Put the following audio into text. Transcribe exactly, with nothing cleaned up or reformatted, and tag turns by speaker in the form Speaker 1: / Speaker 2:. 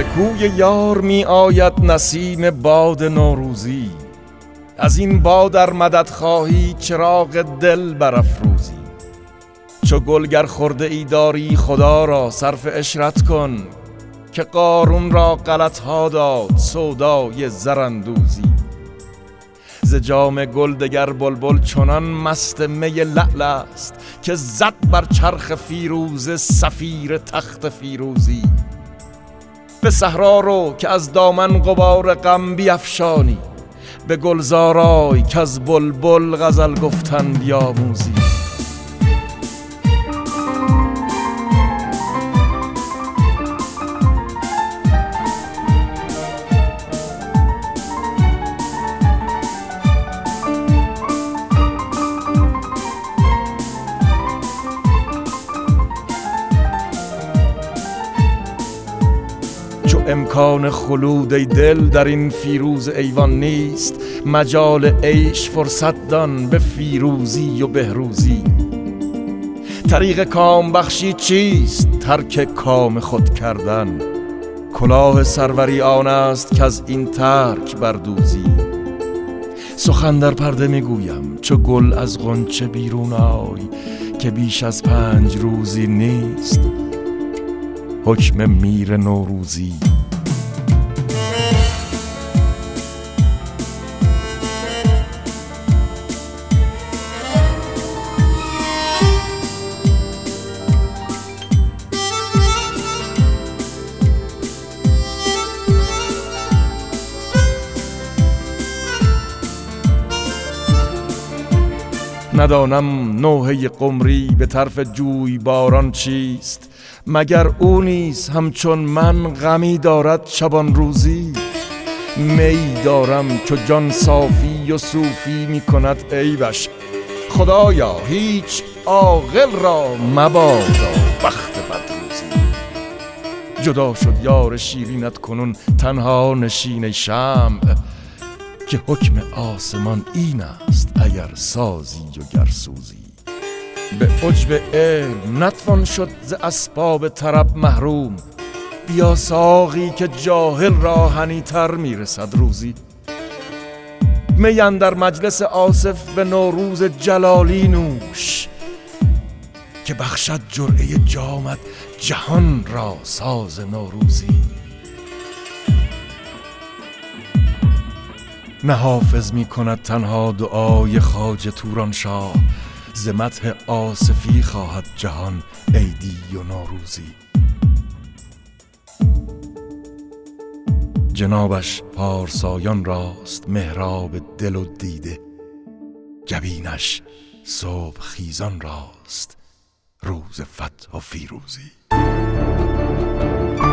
Speaker 1: به کوی یار می آید نسیم باد نوروزی. از این باد در مدد خواهی چراغ دل برافروزی. چو گلگر خورده ای داری خدا را صرف عشرت کن، که قارون را غلط ها داد سودای زراندوزی. ز جام گل دگر بلبل چنان مست می لعل است، که زد بر چرخ فیروزه صفیر تخت فیروزی. به صحرا رو که از دامن غبار غم بیفشانی، به گلزار آی که از بلبل غزل گفتن بیاموزی. امکان خلود ای دل در این فیروز ایوان نیست، مجال عیش فرصت دان به فیروزی و بهروزی. طریق کام بخشی چیست؟ ترک کام خود کردن. کلاه سروری آن است که از این ترک بردوزی. سخن در پرده میگویم چو گل از غنچه بیرون آی، که بیش از پنج روزی نیست حکم میر نوروزی. ندانم نوحه قمری به طرف جوی باران چیست، مگر او نیز همچون من غمی دارد شبان روزی. می دارم چو جان صافی و صوفی می کند عیبش، خدایا هیچ عاقل را مبادا بخت بدروزی. جدا شد یار شیرینت کنون تنها نشین شمع، که حکم آسمان این است اگر سازی و گر سوزی. به عجب علم نتوان شد ز اسباب طرب محروم، بیا ساقی که جاهل را هنیتر میرسد روزی. می اندر مجلس آصف به نوروز جلالی نوش، که بخشد جرعه جامت جهان را ساز نوروزی. نه حافظ می کند تنها دعای خواجه تورانشاه، ز مدح آصفی خواهد جهان عیدی و نوروزی. جنابش پارسایان راست محراب دل و دیده، جبینش صبح خیزان راست روز فتح و فیروزی.